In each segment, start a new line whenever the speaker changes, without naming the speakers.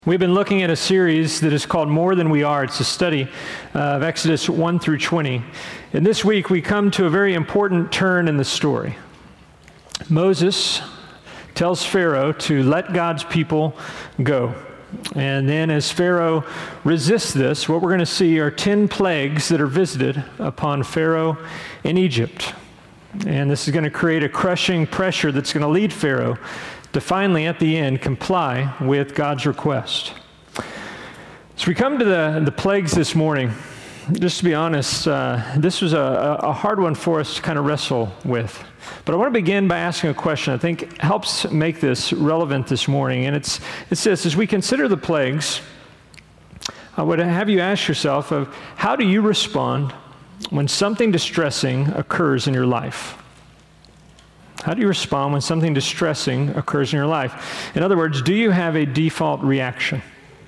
We've been looking at a series that is called More Than We Are. It's a study of Exodus 1 through 20. And this week we come to a very important turn in the story. Moses tells Pharaoh to let God's people go. And then as Pharaoh resists this, what we're going to see are 10 plagues that are visited upon Pharaoh in Egypt. And this is going to create a crushing pressure that's going to lead Pharaoh to finally, at the end, comply with God's request. So we come to the plagues this morning. Just to be honest, this was a hard one for us to kind of wrestle with. But I want to begin by asking a question I think helps make this relevant this morning. And it's this: as we consider the plagues, I would have you ask yourself of how do you respond when something distressing occurs in your life? How do you respond when something distressing occurs in your life? In other words, do you have a default reaction?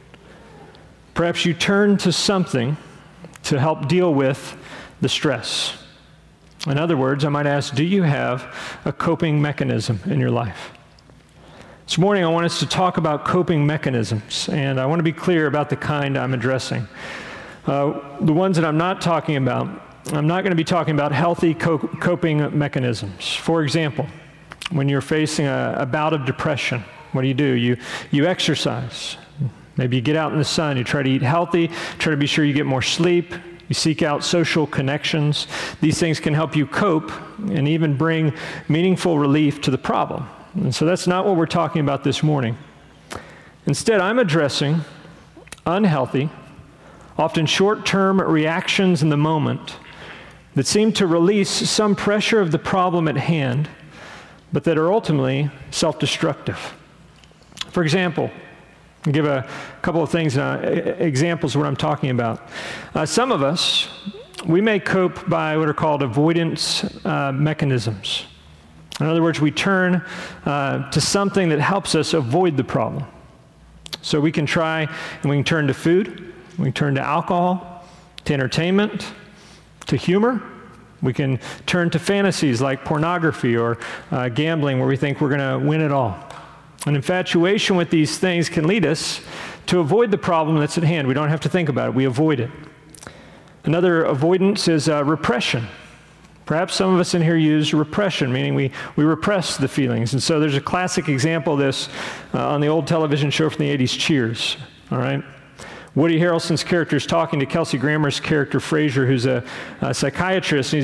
Perhaps you turn to something to help deal with the stress. In other words, I might ask, do you have a coping mechanism in your life? This morning, I want us to talk about coping mechanisms, and I want to be clear about the kind I'm addressing. The ones that I'm not talking about, I'm not going to be talking about healthy coping mechanisms. For example, when you're facing a bout of depression, what do? You exercise. Maybe you get out in the sun. You try to eat healthy, try to be sure you get more sleep. You seek out social connections. These things can help you cope and even bring meaningful relief to the problem. And so that's not what we're talking about this morning. Instead, I'm addressing unhealthy, often short-term reactions in the moment that seem to release some pressure of the problem at hand, but that are ultimately self-destructive. For example, I'll give a couple of things, examples of what I'm talking about. Some of us, we may cope by what are called avoidance mechanisms. In other words, we turn to something that helps us avoid the problem. So we can try, and we can turn to food, we can turn to alcohol, to entertainment, to humor. We can turn to fantasies like pornography or gambling, where we think we're going to win it all. An infatuation with these things can lead us to avoid the problem that's at hand. We don't have to think about it. We avoid it. Another avoidance is repression. Perhaps some of us in here use repression, meaning we repress the feelings. And so there's a classic example of this on the old television show from the 80s, Cheers. All right? Woody Harrelson's character is talking to Kelsey Grammer's character, Frasier, who's a psychiatrist, and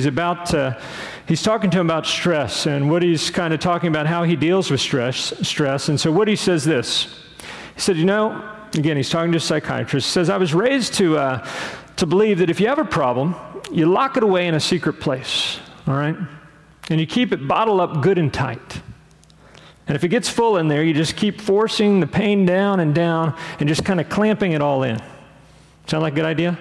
he's talking to him about stress, and Woody's kind of talking about how he deals with stress, and so Woody says this. He said, again, he's talking to a psychiatrist, he says, I was raised to believe that if you have a problem, you lock it away in a secret place, all right? And you keep it bottled up good and tight. And if it gets full in there, you just keep forcing the pain down and just kind of clamping it all in. Sound like a good idea?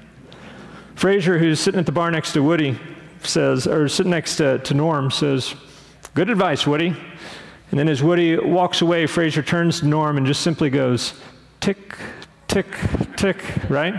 Frasier, who's sitting at the bar next to Woody, sitting next to Norm, says, good advice, Woody. And then as Woody walks away, Frasier turns to Norm and just simply goes, tick, tick, tick, right?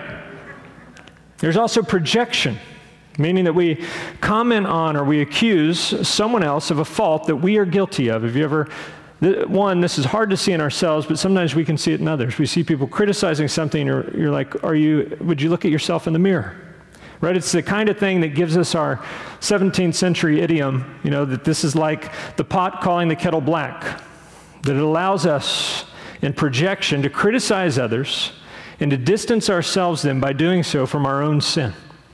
There's also projection, meaning that we comment on or we accuse someone else of a fault that we are guilty of. Have you ever, this is hard to see in ourselves, but sometimes we can see it in others. We see people criticizing something, or you're like, would you look at yourself in the mirror? Right? It's the kind of thing that gives us our 17th century idiom, that this is like the pot calling the kettle black, that it allows us in projection to criticize others and to distance ourselves then by doing so from our own sin.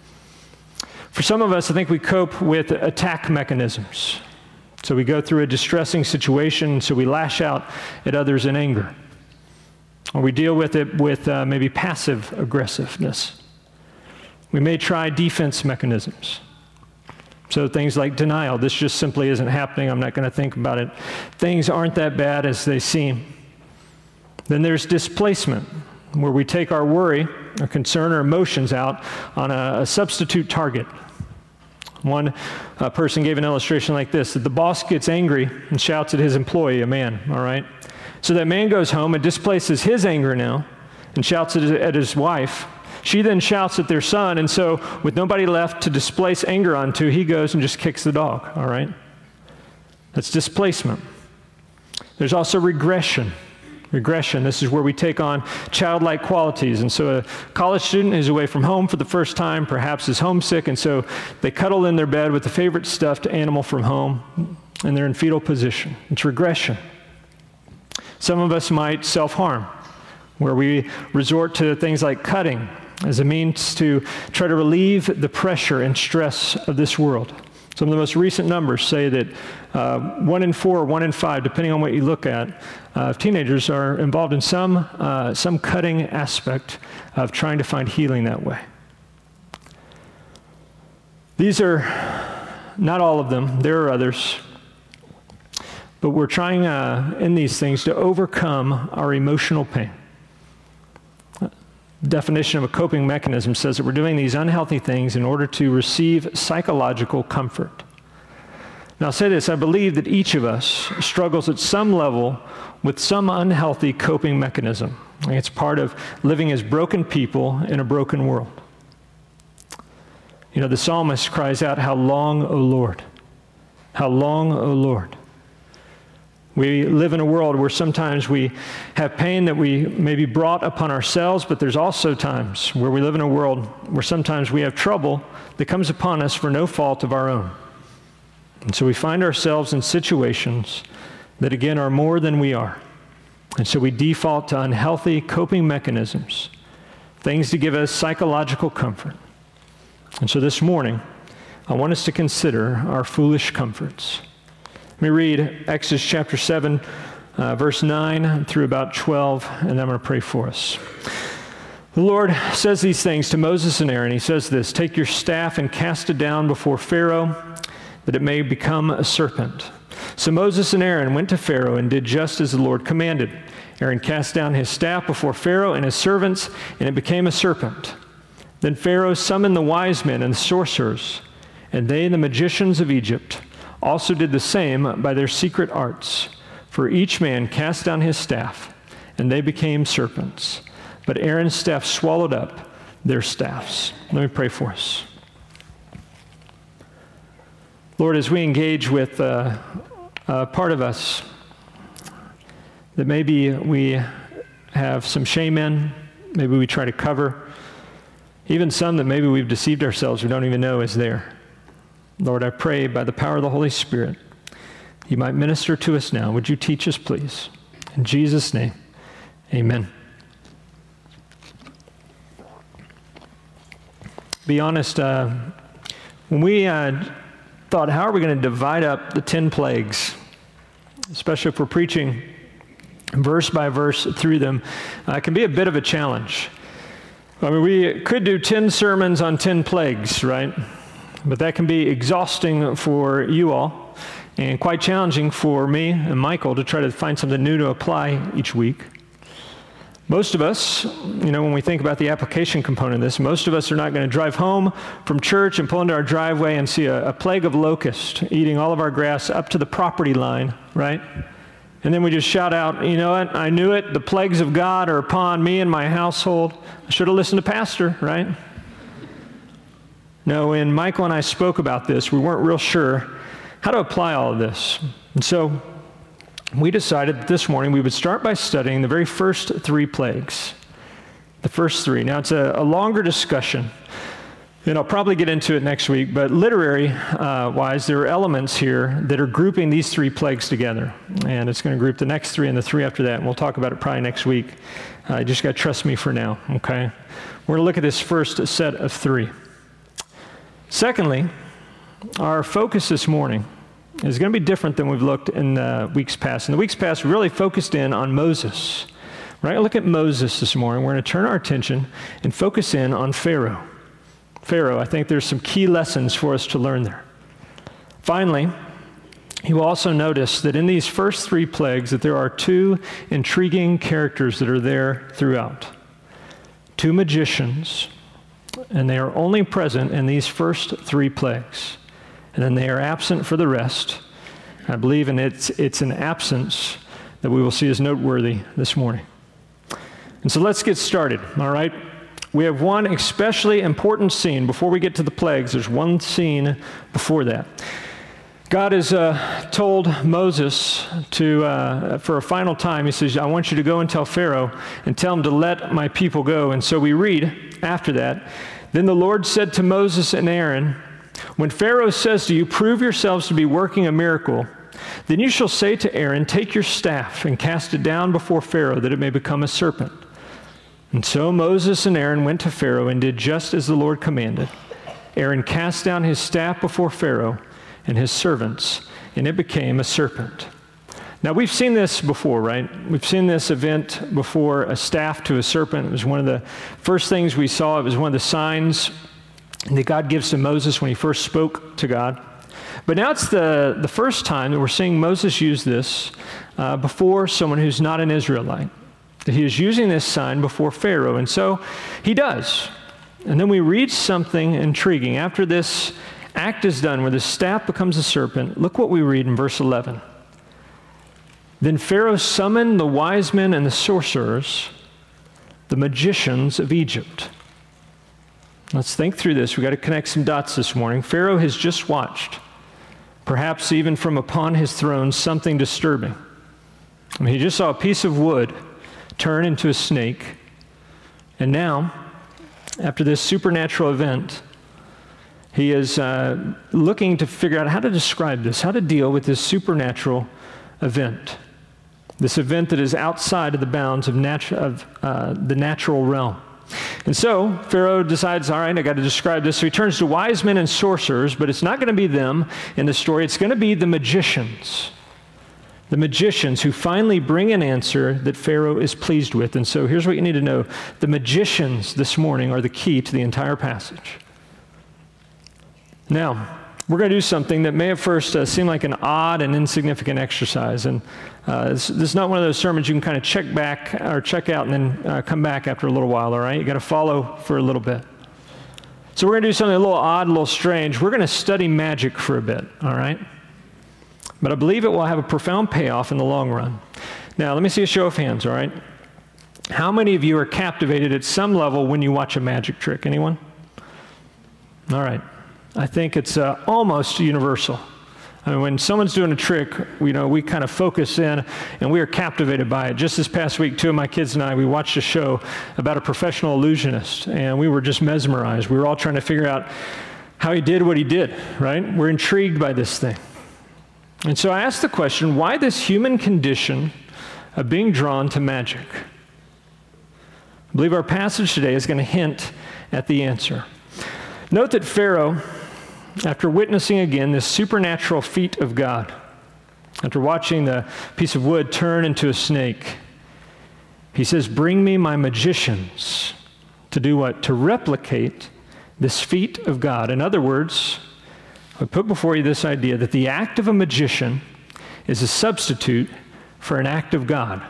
For some of us, I think we cope with attack mechanisms. So we go through a distressing situation, so we lash out at others in anger. Or we deal with it with maybe passive aggressiveness. We may try defense mechanisms. So things like denial. This just simply isn't happening. I'm not going to think about it. Things aren't that bad as they seem. Then there's displacement, where we take our worry, our concern, or emotions out on a substitute target. One person gave an illustration like this, that the boss gets angry and shouts at his employee, a man, all right? So that man goes home and displaces his anger now and shouts at his wife. She then shouts at their son, and so with nobody left to displace anger onto, he goes and just kicks the dog, all right? That's displacement. There's also regression. Regression, this is where we take on childlike qualities. And so a college student is away from home for the first time, perhaps is homesick, and so they cuddle in their bed with the favorite stuffed animal from home, and they're in fetal position. It's regression. Some of us might self-harm, where we resort to things like cutting as a means to try to relieve the pressure and stress of this world. Some of the most recent numbers say that 1 in 4 or 1 in 5, depending on what you look at, teenagers are involved in some cutting aspect of trying to find healing that way. These are not all of them. There are others. But we're trying in these things to overcome our emotional pain. Definition of a coping mechanism says that we're doing these unhealthy things in order to receive psychological comfort. Now, I'll say this, I believe that each of us struggles at some level with some unhealthy coping mechanism. It's part of living as broken people in a broken world. You know, the psalmist cries out, "How long, O Lord? How long, O Lord?" We live in a world where sometimes we have pain that we maybe brought upon ourselves, but there's also times where we live in a world where sometimes we have trouble that comes upon us for no fault of our own. And so we find ourselves in situations that, again, are more than we are. And so we default to unhealthy coping mechanisms, things to give us psychological comfort. And so this morning, I want us to consider our foolish comforts. Let me read Exodus chapter 7, verse 9 through about 12, and I'm going to pray for us. The Lord says these things to Moses and Aaron. He says this, "Take your staff and cast it down before Pharaoh, that it may become a serpent." So Moses and Aaron went to Pharaoh and did just as the Lord commanded. Aaron cast down his staff before Pharaoh and his servants, and it became a serpent. Then Pharaoh summoned the wise men and the sorcerers, and they, the magicians of Egypt, also did the same by their secret arts. For each man cast down his staff, and they became serpents. But Aaron's staff swallowed up their staffs. Let me pray for us. Lord, as we engage with a part of us that maybe we have some shame in, maybe we try to cover, even some that maybe we've deceived ourselves, we don't even know is there. Lord, I pray by the power of the Holy Spirit, you might minister to us now. Would you teach us, please? In Jesus' name, amen. Be honest, when we thought, how are we going to divide up the 10 plagues, especially if we're preaching verse by verse through them, it can be a bit of a challenge. I mean, we could do 10 sermons on 10 plagues, right? But that can be exhausting for you all and quite challenging for me and Michael to try to find something new to apply each week. Most of us, you know, when we think about the application component of this, most of us are not going to drive home from church and pull into our driveway and see a plague of locusts eating all of our grass up to the property line, right? And then we just shout out, you know what, I knew it, the plagues of God are upon me and my household. I should have listened to Pastor, right? No, when Michael and I spoke about this, we weren't real sure how to apply all of this. And so we decided that this morning we would start by studying the very first 3 plagues. The first 3. Now, it's a longer discussion, and I'll probably get into it next week, but literary-wise, there are elements here that are grouping these 3 plagues together. And it's going to group the next 3 and the 3 after that, and we'll talk about it probably next week. You just got to trust me for now, okay? We're going to look at this first set of 3. Secondly, our focus this morning is going to be different than we've looked in the weeks past. In the weeks past, we really focused in on Moses. We're going to look at Moses this morning. We're going to turn our attention and focus in on Pharaoh. Pharaoh, I think there's some key lessons for us to learn there. Finally, you will also notice that in these first 3 plagues that there are 2 intriguing characters that are there throughout. 2 magicians, and they are only present in these first 3 plagues. And then they are absent for the rest. I believe it's an absence that we will see as noteworthy this morning. And so let's get started, all right? We have one especially important scene before we get to the plagues. There's one scene before that. God has told Moses to, for a final time, he says, I want you to go and tell Pharaoh and tell him to let my people go. And so we read after that, then the Lord said to Moses and Aaron, when Pharaoh says to you, prove yourselves to be working a miracle, then you shall say to Aaron, take your staff and cast it down before Pharaoh that it may become a serpent. And so Moses and Aaron went to Pharaoh and did just as the Lord commanded. Aaron cast down his staff before Pharaoh and his servants, and it became a serpent. Now, we've seen this before, right? We've seen this event before, a staff to a serpent. It was one of the first things we saw. It was one of the signs that God gives to Moses when he first spoke to God. But now it's the first time that we're seeing Moses use this before someone who's not an Israelite. That he is using this sign before Pharaoh, and so he does. And then we read something intriguing. After this act is done, where the staff becomes a serpent, look what we read in verse 11. Then Pharaoh summoned the wise men and the sorcerers, the magicians of Egypt. Let's think through this. We've got to connect some dots this morning. Pharaoh has just watched, perhaps even from upon his throne, something disturbing. I mean, he just saw a piece of wood turn into a snake. And now, after this supernatural event, he is looking to figure out how to describe this, how to deal with this supernatural event, this event that is outside of the bounds of the natural realm. And so Pharaoh decides, all right, I got to describe this. So he turns to wise men and sorcerers, but it's not going to be them in the story. It's going to be the magicians who finally bring an answer that Pharaoh is pleased with. And so here's what you need to know. The magicians this morning are the key to the entire passage. Now, we're going to do something that may at first seem like an odd and insignificant exercise. And this is not one of those sermons you can kind of check back or check out and then come back after a little while, all right? You got to follow for a little bit. So we're going to do something a little odd, a little strange. We're going to study magic for a bit, all right? But I believe it will have a profound payoff in the long run. Now, let me see a show of hands, all right? How many of you are captivated at some level when you watch a magic trick? Anyone? All right. I think it's almost universal. I mean, when someone's doing a trick, we kind of focus in and we are captivated by it. Just this past week, two of my kids and I, we watched a show about a professional illusionist, and we were just mesmerized. We were all trying to figure out how he did what he did, right? We're intrigued by this thing. And so I asked the question, why this human condition of being drawn to magic? I believe our passage today is going to hint at the answer. Note that Pharaoh, after witnessing again this supernatural feat of God, after watching the piece of wood turn into a snake, he says, bring me my magicians to do what? To replicate this feat of God. In other words, I put before you this idea that the act of a magician is a substitute for an act of God.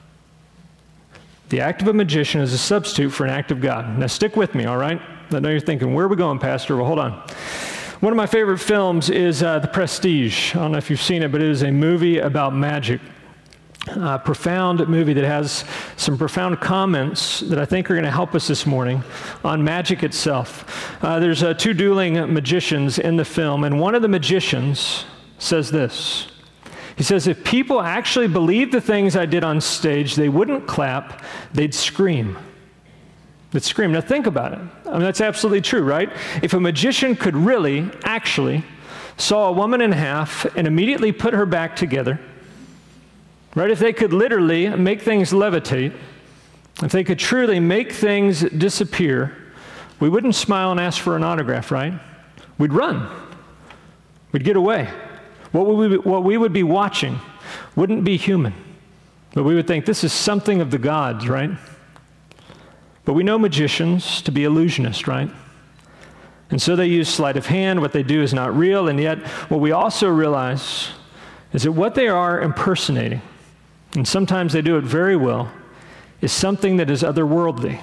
The act of a magician is a substitute for an act of God. Now stick with me, all right? I know you're thinking, where are we going, Pastor? Well, hold on. One of my favorite films is The Prestige. I don't know if you've seen it, but it is a movie about magic. A profound movie that has some profound comments that I think are going to help us this morning on magic itself. There's two dueling magicians in the film, and one of the magicians says this. He says, if people actually believed the things I did on stage, they wouldn't clap, they'd scream. They'd scream. Now think about it. I mean, that's absolutely true, right? If a magician could really, actually, saw a woman in half and immediately put her back together, right? If they could literally make things levitate, if they could truly make things disappear, we wouldn't smile and ask for an autograph, right? We'd run. We'd get away. What we would be watching wouldn't be human, but we would think this is something of the gods, right? But we know magicians to be illusionists, right? And so they use sleight of hand. What they do is not real, and yet what we also realize is that what they are impersonating, and sometimes they do it very well, is something that is otherworldly.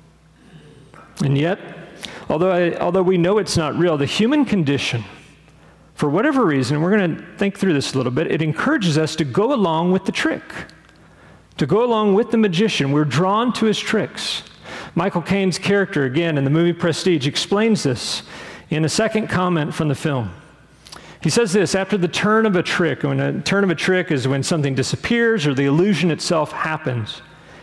And yet, although we know it's not real, the human condition, for whatever reason, we're going to think through this a little bit, it encourages us to go along with the trick, to go along with the magician. We're drawn to his tricks. Michael Caine's character, again, in the movie Prestige, explains this in a second comment from the film. He says this after the turn of a trick. When a turn of a trick is when something disappears or the illusion itself happens.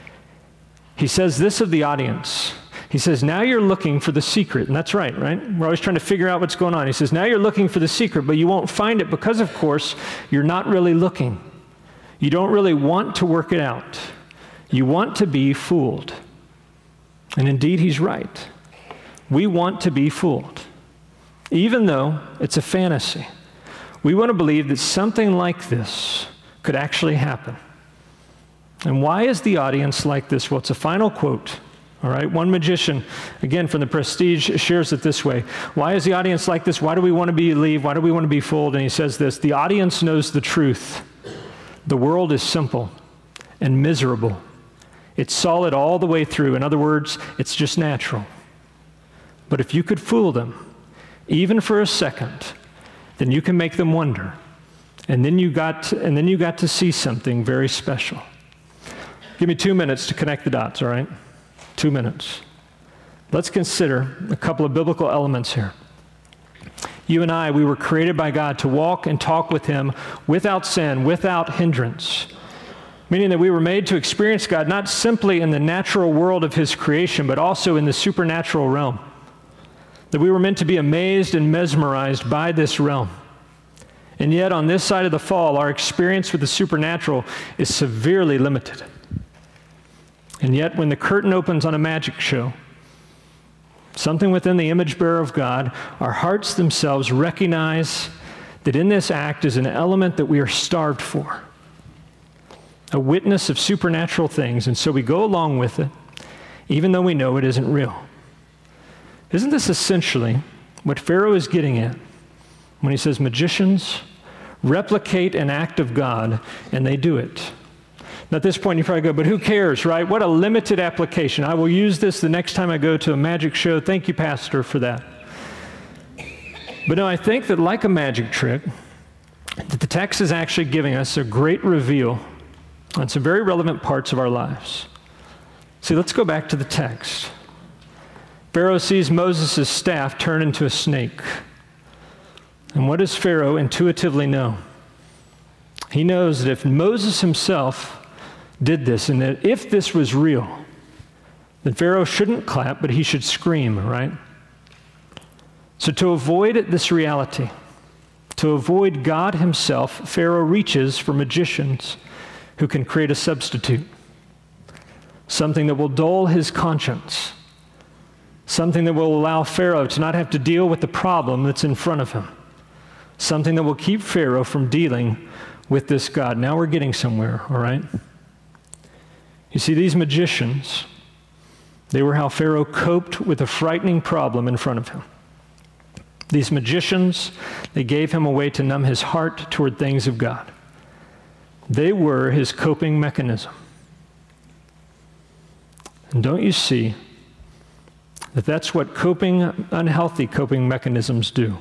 He says this of the audience. He says, now you're looking for the secret. And that's right? We're always trying to figure out what's going on. He says, now you're looking for the secret, but you won't find it because, of course, you're not really looking. You don't really want to work it out. You want to be fooled. And indeed, he's right. We want to be fooled. Even though it's a fantasy, we want to believe that something like this could actually happen. And why is the audience like this? Well, it's a final quote. All right, one magician, again from the Prestige, shares it this way. Why is the audience like this? Why do we want to believe? Why do we want to be fooled? And he says this, the audience knows the truth. The world is simple and miserable. It's solid all the way through. In other words, it's just natural. But if you could fool them, even for a second, then you can make them wonder. And then you got to see something very special. Give me 2 minutes to connect the dots, all right? 2 minutes. Let's consider a couple of biblical elements here. You and I, we were created by God to walk and talk with him without sin, without hindrance. Meaning that we were made to experience God not simply in the natural world of his creation, but also in the supernatural realm. That we were meant to be amazed and mesmerized by this realm. And yet on this side of the fall, our experience with the supernatural is severely limited. And yet, when the curtain opens on a magic show, something within the image bearer of God, our hearts themselves recognize that in this act is an element that we are starved for, a witness of supernatural things, and so we go along with it, even though we know it isn't real. Isn't this essentially what Pharaoh is getting at when he says magicians replicate an act of God, and they do it? Now, at this point, you probably go, but who cares, right? What a limited application. I will use this the next time I go to a magic show. Thank you, Pastor, for that. But no, I think that like a magic trick, that the text is actually giving us a great reveal on some very relevant parts of our lives. See, let's go back to the text. Pharaoh sees Moses' staff turn into a snake. And what does Pharaoh intuitively know? He knows that if Moses himself did this, and that if this was real, then Pharaoh shouldn't clap, but he should scream, right? So to avoid this reality, to avoid God himself, Pharaoh reaches for magicians who can create a substitute, something that will dull his conscience, something that will allow Pharaoh to not have to deal with the problem that's in front of him, something that will keep Pharaoh from dealing with this God. Now we're getting somewhere, all right? You see, these magicians, they were how Pharaoh coped with a frightening problem in front of him. These magicians, they gave him a way to numb his heart toward things of God. They were his coping mechanism. And don't you see that that's what unhealthy coping mechanisms do?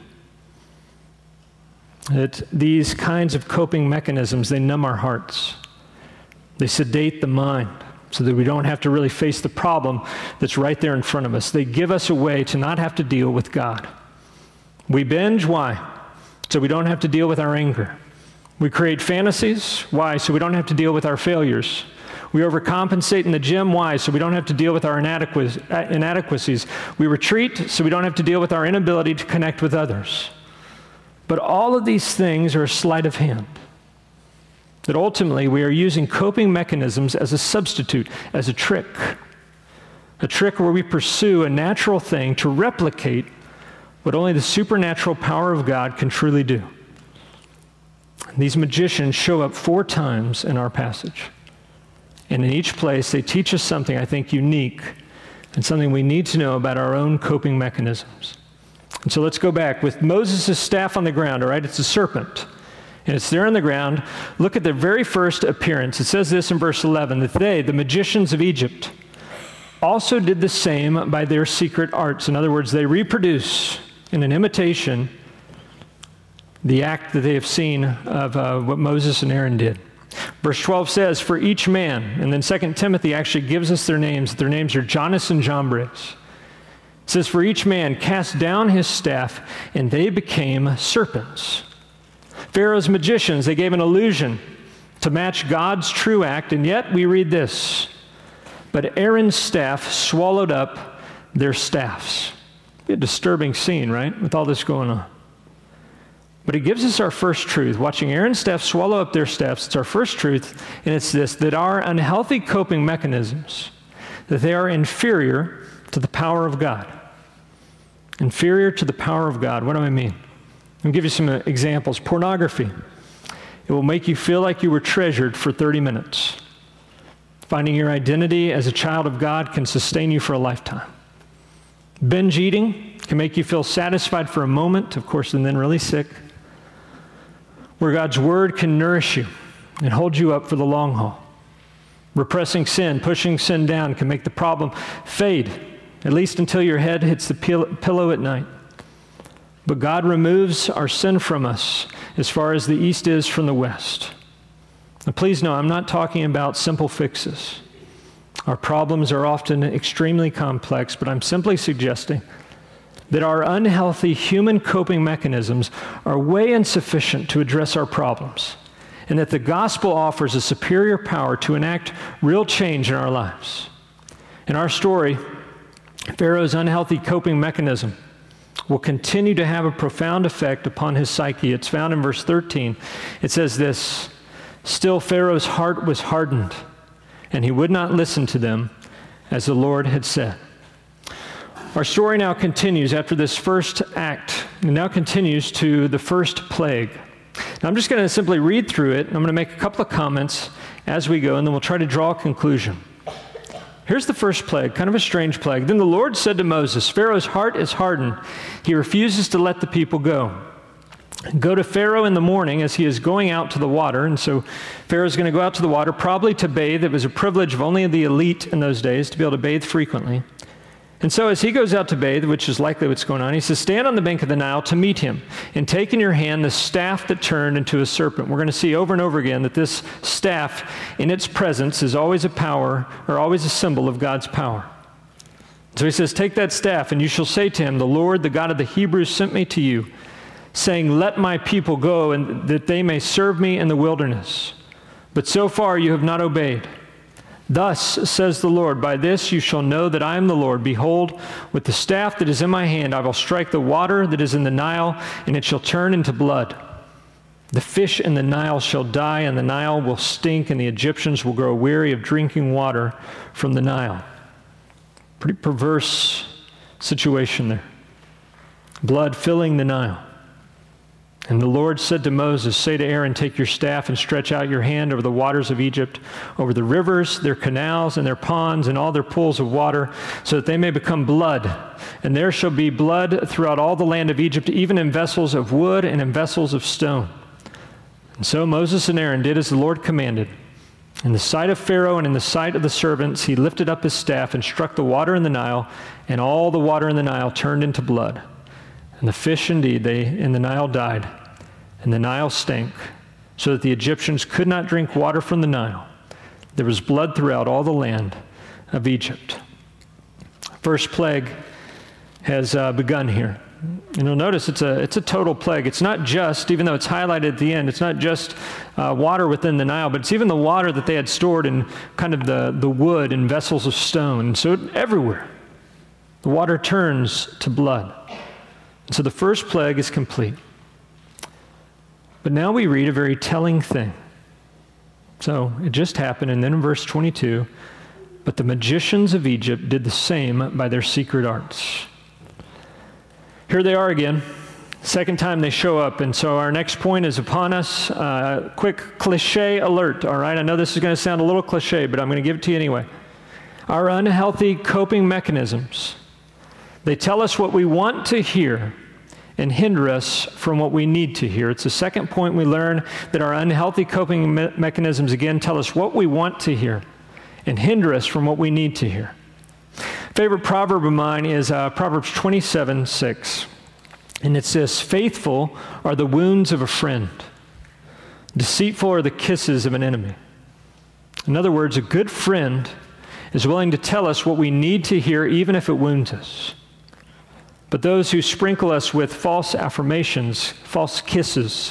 That these kinds of coping mechanisms, they numb our hearts. They sedate the mind so that we don't have to really face the problem that's right there in front of us. They give us a way to not have to deal with God. We binge, why? So we don't have to deal with our anger. We create fantasies, why? So we don't have to deal with our failures. We overcompensate in the gym, why? So we don't have to deal with our inadequacies. We retreat, so we don't have to deal with our inability to connect with others. But all of these things are a sleight of hand. That ultimately we are using coping mechanisms as a substitute, as a trick where we pursue a natural thing to replicate what only the supernatural power of God can truly do. These magicians show up 4 times in our passage. And in each place, they teach us something, I think, unique and something we need to know about our own coping mechanisms. And so let's go back. With Moses' staff on the ground, all right, it's a serpent. And it's there on the ground. Look at the very first appearance. It says this in verse 11, that they, the magicians of Egypt, also did the same by their secret arts. In other words, they reproduce in an imitation the act that they have seen of what Moses and Aaron did. Verse 12 says, for each man, and then 2 Timothy actually gives us their names. Their names are Jannes and Jambres. It says, for each man cast down his staff, and they became serpents. Pharaoh's magicians, they gave an illusion to match God's true act, and yet we read this, but Aaron's staff swallowed up their staffs. A disturbing scene, right, with all this going on. But it gives us our first truth. Watching Aaron's staff swallow up their staffs, it's our first truth, and it's this, that our unhealthy coping mechanisms, that they are inferior to the power of God. Inferior to the power of God. What do I mean? I'll give you some examples. Pornography. It will make you feel like you were treasured for 30 minutes. Finding your identity as a child of God can sustain you for a lifetime. Binge eating can make you feel satisfied for a moment, of course, and then really sick. Where God's word can nourish you and hold you up for the long haul. Repressing sin, pushing sin down can make the problem fade, at least until your head hits the pillow at night. But God removes our sin from us as far as the east is from the west. Now, please know, I'm not talking about simple fixes. Our problems are often extremely complex, but I'm simply suggesting that our unhealthy human coping mechanisms are way insufficient to address our problems, and that the gospel offers a superior power to enact real change in our lives. In our story, Pharaoh's unhealthy coping mechanism will continue to have a profound effect upon his psyche. It's found in verse 13. It says this, "Still Pharaoh's heart was hardened, and he would not listen to them, as the Lord had said." Our story now continues after this first act. It now continues to the first plague. Now I'm just going to simply read through it. I'm going to make a couple of comments as we go, and then we'll try to draw a conclusion. Here's the first plague, kind of a strange plague. "Then the Lord said to Moses, 'Pharaoh's heart is hardened. He refuses to let the people go. Go to Pharaoh in the morning as he is going out to the water.'" And so Pharaoh's going to go out to the water, probably to bathe. It was a privilege of only the elite in those days to be able to bathe frequently. And so as he goes out to bathe, which is likely what's going on, he says, "Stand on the bank of the Nile to meet him, and take in your hand the staff that turned into a serpent." We're going to see over and over again that this staff in its presence is always a power, or always a symbol of God's power. So he says, "Take that staff, and you shall say to him, 'The Lord, the God of the Hebrews, sent me to you, saying, let my people go, and that they may serve me in the wilderness. But so far you have not obeyed. Thus says the Lord, by this you shall know that I am the Lord. Behold, with the staff that is in my hand, I will strike the water that is in the Nile, and it shall turn into blood. The fish in the Nile shall die, and the Nile will stink, and the Egyptians will grow weary of drinking water from the Nile." Pretty perverse situation there. Blood filling the Nile. And the Lord said to Moses, "Say to Aaron, take your staff and stretch out your hand over the waters of Egypt, over the rivers, their canals, and their ponds, and all their pools of water, so that they may become blood. And there shall be blood throughout all the land of Egypt, even in vessels of wood and in vessels of stone." And so Moses and Aaron did as the Lord commanded. In the sight of Pharaoh and in the sight of the servants, he lifted up his staff and struck the water in the Nile, and all the water in the Nile turned into blood. And the fish indeed in the Nile died, and the Nile stank, so that the Egyptians could not drink water from the Nile. There was blood throughout all the land of Egypt. First plague has begun here. And you'll notice it's a total plague. It's not just, even though it's highlighted at the end, it's not just water within the Nile, but it's even the water that they had stored in kind of the wood in vessels of stone. So everywhere, the water turns to blood. So the first plague is complete. But now we read a very telling thing. So it just happened, and then in verse 22, "But the magicians of Egypt did the same by their secret arts." Here they are again. Second time they show up, and so our next point is upon us. Quick cliche alert, all right? I know this is going to sound a little cliche, but I'm going to give it to you anyway. Our unhealthy coping mechanisms, they tell us what we want to hear and hinder us from what we need to hear. It's the second point we learn, that our unhealthy coping mechanisms, again, tell us what we want to hear and hinder us from what we need to hear. Favorite proverb of mine is Proverbs 27:6. And it's this: "Faithful are the wounds of a friend. Deceitful are the kisses of an enemy." In other words, a good friend is willing to tell us what we need to hear, even if it wounds us. But those who sprinkle us with false affirmations, false kisses,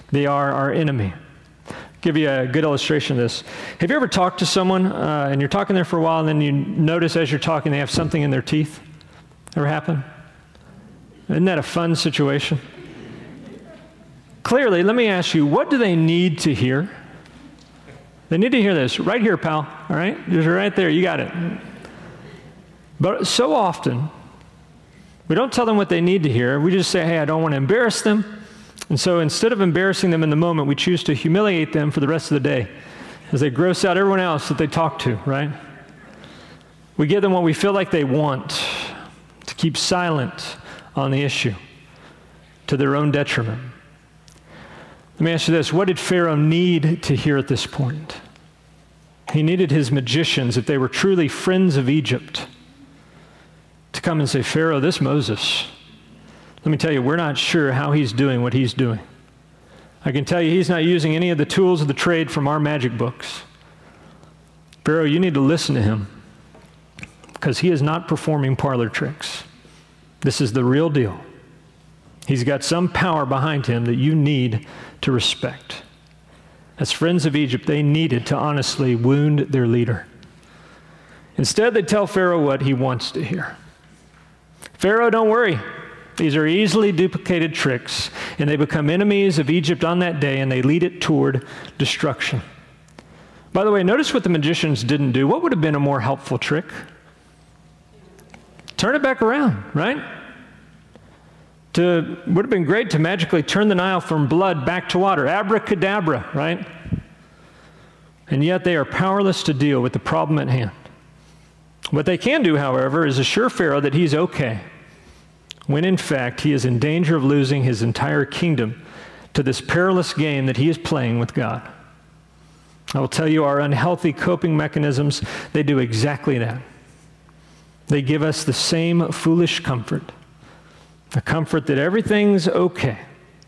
They are our enemy. Give you a good illustration of this. Have you ever talked to someone and you're talking there for a while and then you notice as you're talking they have something in their teeth? Ever happen? Isn't that a fun situation? Clearly, let me ask you, what do they need to hear? They need to hear this. Right here, pal. All right? Just right there. You got it. But so often, we don't tell them what they need to hear. We just say, hey, I don't want to embarrass them. And so instead of embarrassing them in the moment, we choose to humiliate them for the rest of the day as they gross out everyone else that they talk to, right? We give them what we feel like they want to keep silent on the issue to their own detriment. Let me ask you this. What did Pharaoh need to hear at this point? He needed his magicians, if they were truly friends of Egypt, to come and say, Pharaoh, this Moses, let me tell you, we're not sure how he's doing what he's doing. I can tell you he's not using any of the tools of the trade from our magic books. Pharaoh, you need to listen to him because he is not performing parlor tricks. This is the real deal. He's got some power behind him that you need to respect. As friends of Egypt, they needed to honestly wound their leader. Instead, they tell Pharaoh what he wants to hear. Pharaoh, don't worry. These are easily duplicated tricks, and they become enemies of Egypt on that day, and they lead it toward destruction. By the way, notice what the magicians didn't do. What would have been a more helpful trick? Turn it back around, right? Would have been great to magically turn the Nile from blood back to water. Abracadabra, right? And yet they are powerless to deal with the problem at hand. What they can do, however, is assure Pharaoh that he's okay, when in fact he is in danger of losing his entire kingdom to this perilous game that he is playing with God. I will tell you, our unhealthy coping mechanisms, they do exactly that. They give us the same foolish comfort, the comfort that everything's okay.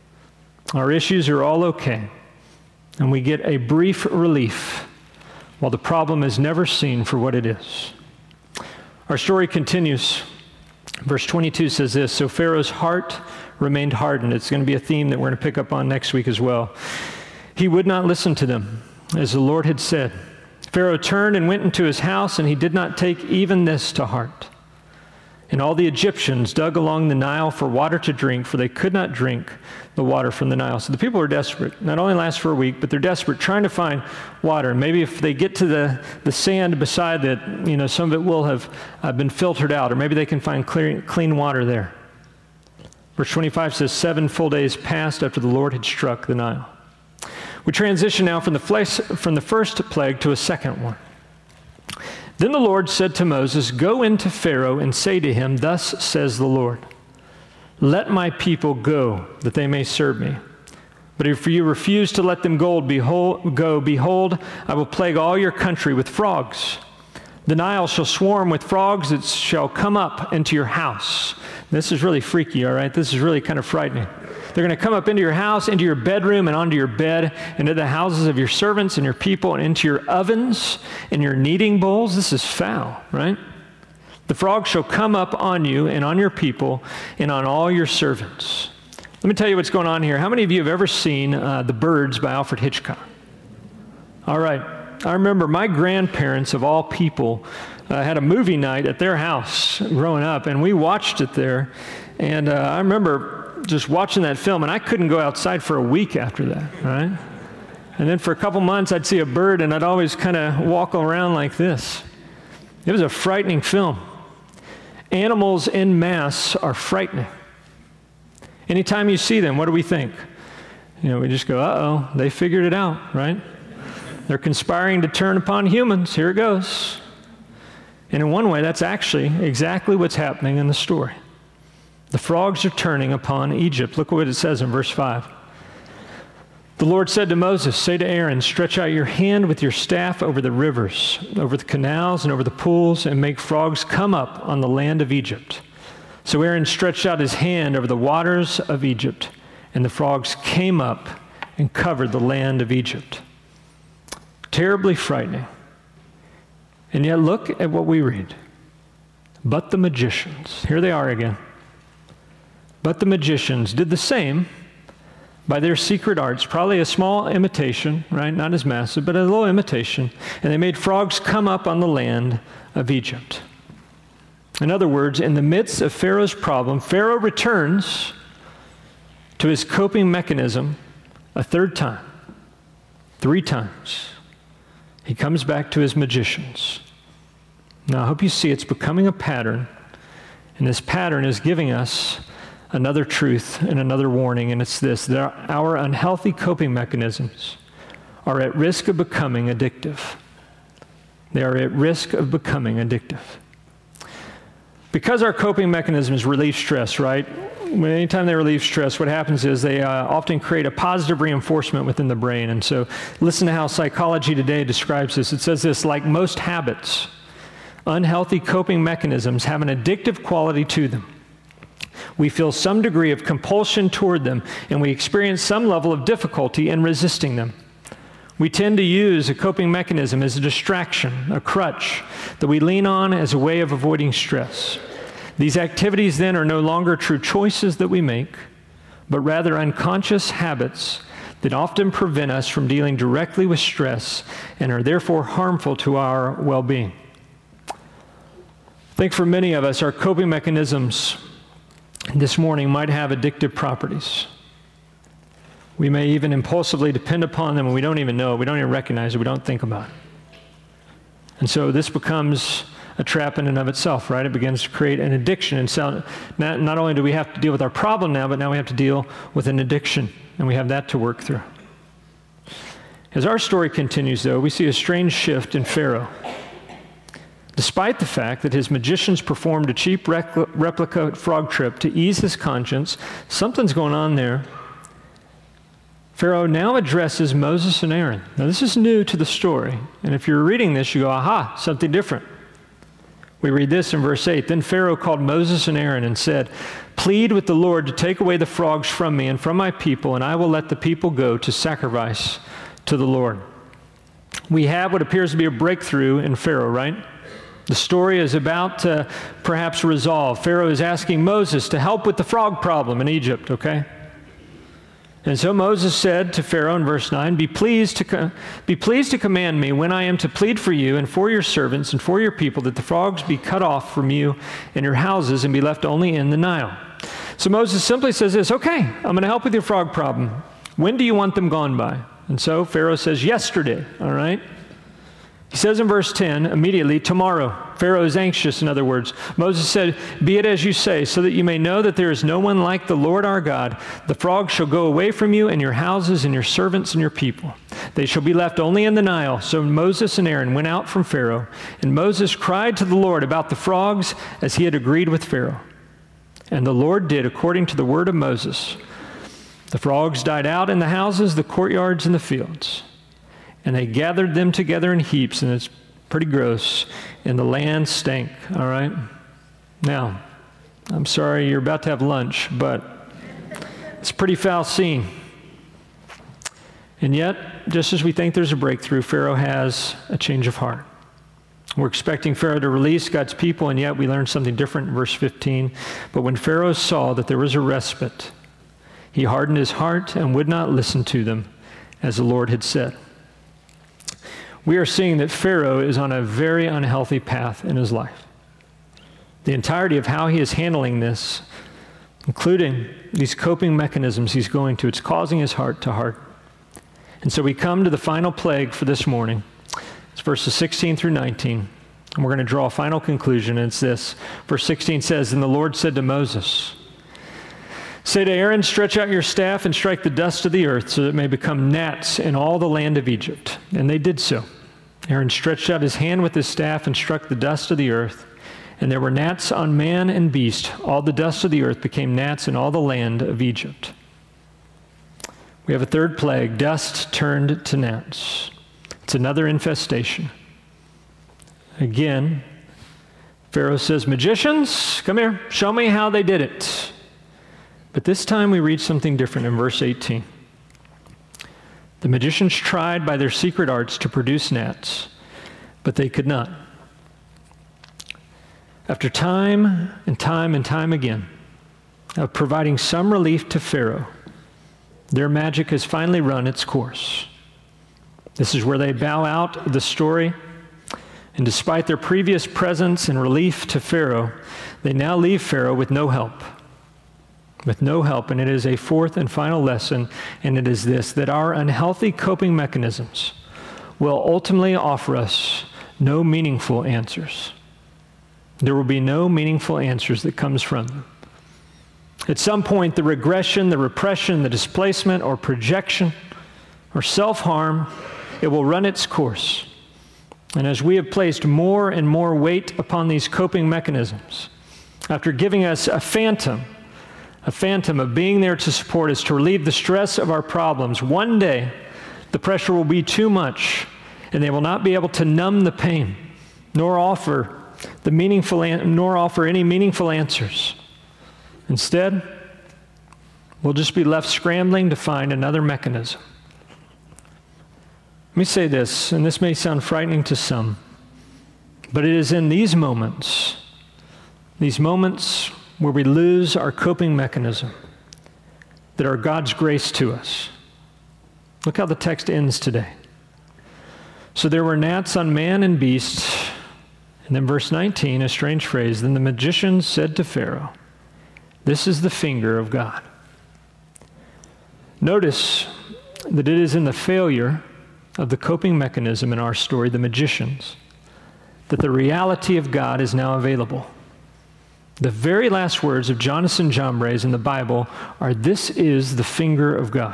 Our issues are all okay, and we get a brief relief while the problem is never seen for what it is. Our story continues. Verse 22 says this, so Pharaoh's heart remained hardened. It's going to be a theme that we're going to pick up on next week as well. He would not listen to them, as the Lord had said. Pharaoh turned and went into his house, and he did not take even this to heart. And all the Egyptians dug along the Nile for water to drink, for they could not drink the water from the Nile. So the people are desperate. Not only last for a week, but they're desperate, trying to find water. And maybe if they get to the sand beside it, some of it will have been filtered out, or maybe they can find clean water there. Verse 25 says, 7 full days passed after the Lord had struck the Nile. We transition now from the first plague to a second one. Then the Lord said to Moses, go into Pharaoh and say to him, thus says the Lord, let my people go, that they may serve me. But if you refuse to let them go, behold, I will plague all your country with frogs. The Nile shall swarm with frogs that shall come up into your house. This is really freaky, all right? This is really kind of frightening. They're going to come up into your house, into your bedroom, and onto your bed, into the houses of your servants and your people, and into your ovens and your kneading bowls. This is foul, right? The frogs shall come up on you and on your people and on all your servants. Let me tell you what's going on here. How many of you have ever seen The Birds by Alfred Hitchcock? All right. I remember my grandparents, of all people, had a movie night at their house growing up, and we watched it there. And I remember just watching that film, and I couldn't go outside for a week after that, right? And then for a couple months, I'd see a bird, and I'd always kind of walk around like this. It was a frightening film. Animals en masse are frightening. Anytime you see them, what do we think? We just go, uh-oh, they figured it out, right? They're conspiring to turn upon humans. Here it goes. And in one way, that's actually exactly what's happening in the story. The frogs are turning upon Egypt. Look what it says in verse 5. The Lord said to Moses, say to Aaron, stretch out your hand with your staff over the rivers, over the canals, and over the pools, and make frogs come up on the land of Egypt. So Aaron stretched out his hand over the waters of Egypt, and the frogs came up and covered the land of Egypt. Terribly frightening. And yet look at what we read. But the magicians, here they are again. But the magicians did the same, by their secret arts, probably a small imitation, right? Not as massive, but a little imitation. And they made frogs come up on the land of Egypt. In other words, in the midst of Pharaoh's problem, Pharaoh returns to his coping mechanism a third time, 3 times. He comes back to his magicians. Now, I hope you see it's becoming a pattern, and this pattern is giving us another truth and another warning, and it's this, that our unhealthy coping mechanisms are at risk of becoming addictive. They are at risk of becoming addictive. Because our coping mechanisms relieve stress, right? Anytime they relieve stress, what happens is they often create a positive reinforcement within the brain. And so listen to how Psychology Today describes this. It says this, like most habits, unhealthy coping mechanisms have an addictive quality to them. We feel some degree of compulsion toward them, and we experience some level of difficulty in resisting them. We tend to use a coping mechanism as a distraction, a crutch that we lean on as a way of avoiding stress. These activities then are no longer true choices that we make, but rather unconscious habits that often prevent us from dealing directly with stress and are therefore harmful to our well-being. I think for many of us, our coping mechanisms this morning might have addictive properties. We may even impulsively depend upon them and we don't even know it. We don't even recognize it. We don't think about it. And so this becomes a trap in and of itself, right? It begins to create an addiction. And so not only do we have to deal with our problem now, but now we have to deal with an addiction, and we have that to work through. As our story continues, though, we see a strange shift in Pharaoh. Despite the fact that his magicians performed a cheap replica frog trip to ease his conscience, something's going on there. Pharaoh now addresses Moses and Aaron. Now, this is new to the story. And if you're reading this, you go, aha, something different. We read this in verse 8. Then Pharaoh called Moses and Aaron and said, "Plead with the Lord to take away the frogs from me and from my people, and I will let the people go to sacrifice to the Lord." We have what appears to be a breakthrough in Pharaoh, right? The story is about to perhaps resolve. Pharaoh is asking Moses to help with the frog problem in Egypt, okay? And so Moses said to Pharaoh in verse 9, Be pleased to command me when I am to plead for you and for your servants and for your people that the frogs be cut off from you and your houses and be left only in the Nile. So Moses simply says this, okay, I'm going to help with your frog problem. When do you want them gone by? And so Pharaoh says, yesterday, all right? He says in verse 10, immediately, tomorrow. Pharaoh is anxious, in other words. Moses said, Be it as you say, so that you may know that there is no one like the Lord our God. The frogs shall go away from you and your houses and your servants and your people. They shall be left only in the Nile. So Moses and Aaron went out from Pharaoh, and Moses cried to the Lord about the frogs as he had agreed with Pharaoh. And the Lord did according to the word of Moses. The frogs died out in the houses, the courtyards, and the fields. And they gathered them together in heaps, and it's pretty gross, and the land stank, all right? Now, I'm sorry you're about to have lunch, but it's a pretty foul scene. And yet, just as we think there's a breakthrough, Pharaoh has a change of heart. We're expecting Pharaoh to release God's people, and yet we learn something different in verse 15. But when Pharaoh saw that there was a respite, he hardened his heart and would not listen to them, as the Lord had said. We are seeing that Pharaoh is on a very unhealthy path in his life. The entirety of how he is handling this, including these coping mechanisms he's going to, it's causing his heart to harden. And so we come to the final plague for this morning. It's verses 16 through 19. And we're going to draw a final conclusion, and it's this. Verse 16 says, And the Lord said to Moses, Say to Aaron, stretch out your staff and strike the dust of the earth so that it may become gnats in all the land of Egypt. And they did so. Aaron stretched out his hand with his staff and struck the dust of the earth. And there were gnats on man and beast. All the dust of the earth became gnats in all the land of Egypt. We have a third plague, dust turned to gnats. It's another infestation. Again, Pharaoh says, Magicians, come here, show me how they did it. But this time we read something different in verse 18. The magicians tried by their secret arts to produce gnats, but they could not. After time and time and time again of providing some relief to Pharaoh, Their magic has finally run its course. This is where they bow out of the story, and despite their previous presence and relief to Pharaoh, they now leave Pharaoh with no help. With no help, and it is a fourth and final lesson, and it is this, that our unhealthy coping mechanisms will ultimately offer us no meaningful answers. There will be no meaningful answers that comes from them. At some point, the regression, the repression, the displacement, or projection, or self-harm, it will run its course. And as we have placed more and more weight upon these coping mechanisms, after giving us a phantom of being there to support us, to relieve the stress of our problems, one day the pressure will be too much, and they will not be able to numb the pain, nor offer any meaningful answers. Instead, we'll just be left scrambling to find another mechanism. Let me say this, and this may sound frightening to some, but it is in these moments where we lose our coping mechanism, that are God's grace to us. Look how the text ends today. So there were gnats on man and beast, and then verse 19, a strange phrase, then the magicians said to Pharaoh, "This is the finger of God." Notice that it is in the failure of the coping mechanism in our story, the magicians, that the reality of God is now available. The very last words of Jannes and Jambres in the Bible are, "This is the finger of God."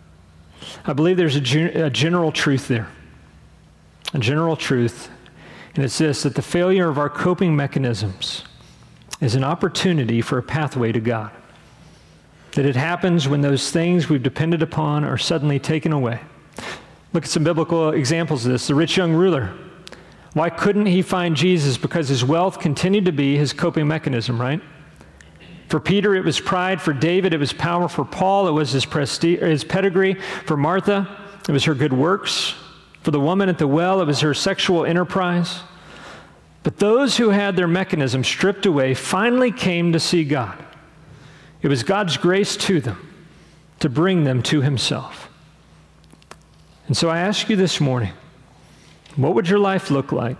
I believe there's a general truth there. A general truth, and it's this, that the failure of our coping mechanisms is an opportunity for a pathway to God. That it happens when those things we've depended upon are suddenly taken away. Look at some biblical examples of this. The rich young ruler. Why couldn't he find Jesus? Because his wealth continued to be his coping mechanism, right? For Peter, it was pride. For David, it was power. For Paul, it was his pedigree. For Martha, it was her good works. For the woman at the well, it was her sexual enterprise. But those who had their mechanism stripped away finally came to see God. It was God's grace to them to bring them to himself. And so I ask you this morning, what would your life look like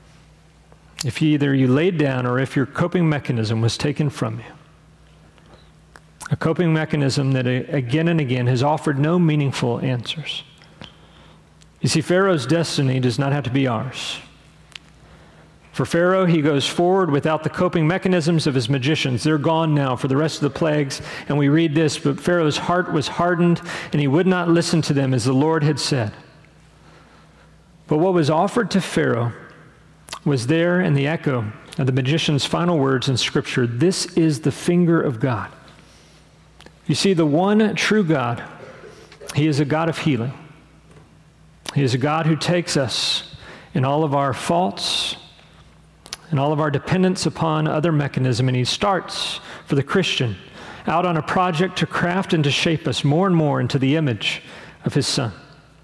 if either you laid down or if your coping mechanism was taken from you? A coping mechanism that again and again has offered no meaningful answers. You see, Pharaoh's destiny does not have to be ours. For Pharaoh, he goes forward without the coping mechanisms of his magicians. They're gone now for the rest of the plagues. And we read this, but Pharaoh's heart was hardened, and he would not listen to them as the Lord had said. But what was offered to Pharaoh was there in the echo of the magician's final words in Scripture, "This is the finger of God." You see, the one true God, he is a God of healing. He is a God who takes us in all of our faults and all of our dependence upon other mechanism, and he starts for the Christian out on a project to craft and to shape us more and more into the image of his Son.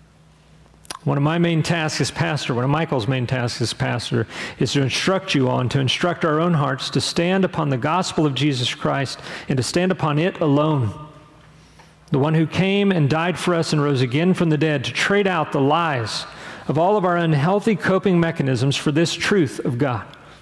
One of my main tasks as pastor, one of Michael's main tasks as pastor, is to instruct our own hearts to stand upon the gospel of Jesus Christ and to stand upon it alone. The one who came and died for us and rose again from the dead, to trade out the lies of all of our unhealthy coping mechanisms for this truth of God.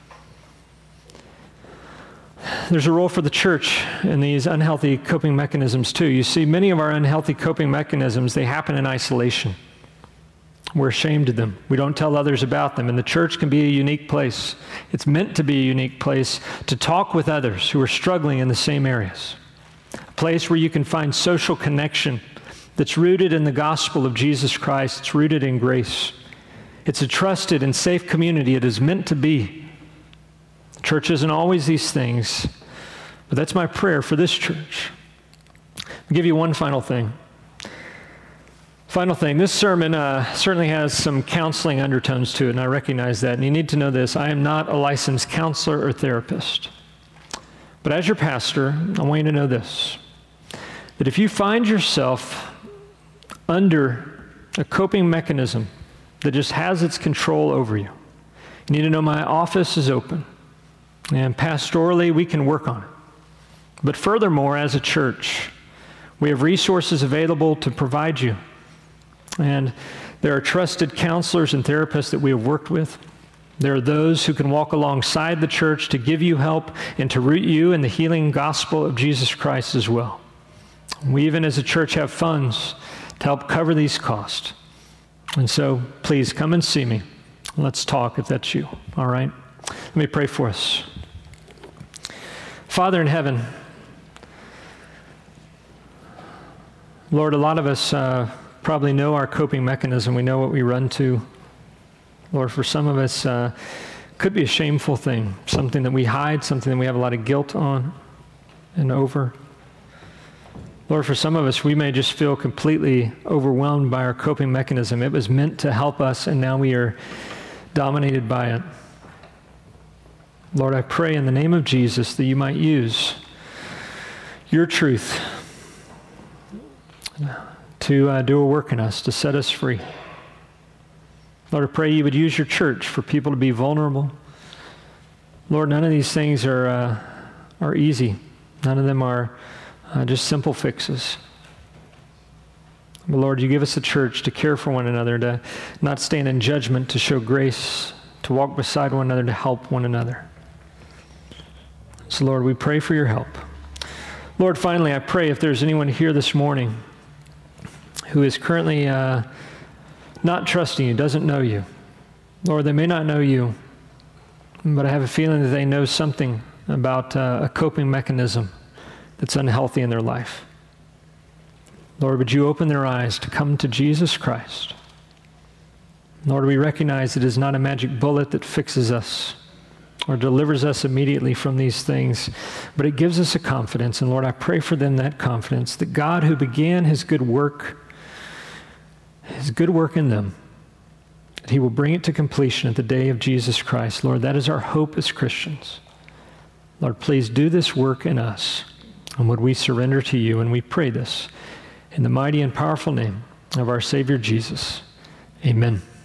There's a role for the church in these unhealthy coping mechanisms too. You see, many of our unhealthy coping mechanisms, they happen in isolation. We're ashamed of them. We don't tell others about them. And the church can be a unique place. It's meant to be a unique place to talk with others who are struggling in the same areas. A place where you can find social connection that's rooted in the gospel of Jesus Christ. It's rooted in grace. It's a trusted and safe community. It is meant to be. Church isn't always these things, but that's my prayer for this church. I'll give you one final thing. This sermon certainly has some counseling undertones to it, and I recognize that. And you need to know this. I am not a licensed counselor or therapist. But as your pastor, I want you to know this, that if you find yourself under a coping mechanism that just has its control over you, you need to know my office is open. And pastorally, we can work on it. But furthermore, as a church, We have resources available to provide you. And there are trusted counselors and therapists that we have worked with. There are those who can walk alongside the church to give you help and to root you in the healing gospel of Jesus Christ as well. We even as a church have funds to help cover these costs. And so please come and see me. Let's talk if that's you. All right? Let me pray for us. Father in heaven, Lord, a lot of us probably know our coping mechanism. We know what we run to. Lord, for some of us, could be a shameful thing, something that we hide, something that we have a lot of guilt on and over. Lord, for some of us, we may just feel completely overwhelmed by our coping mechanism. It was meant to help us, and now we are dominated by it. Lord, I pray in the name of Jesus that you might use your truth to do a work in us, to set us free. Lord, I pray you would use your church for people to be vulnerable. Lord, none of these things are easy. None of them are just simple fixes. But Lord, you give us a church to care for one another, to not stand in judgment, to show grace, to walk beside one another, to help one another. So Lord, we pray for your help. Lord, finally, I pray if there's anyone here this morning who is currently not trusting you, doesn't know you. Lord, they may not know you, but I have a feeling that they know something about a coping mechanism that's unhealthy in their life. Lord, would you open their eyes to come to Jesus Christ? Lord, we recognize it is not a magic bullet that fixes us or delivers us immediately from these things, but it gives us a confidence. And Lord, I pray for them that confidence, that God who began his good work in them, that he will bring it to completion at the day of Jesus Christ. Lord, that is our hope as Christians. Lord, please do this work in us. And would we surrender to you? And we pray this in the mighty and powerful name of our Savior Jesus. Amen.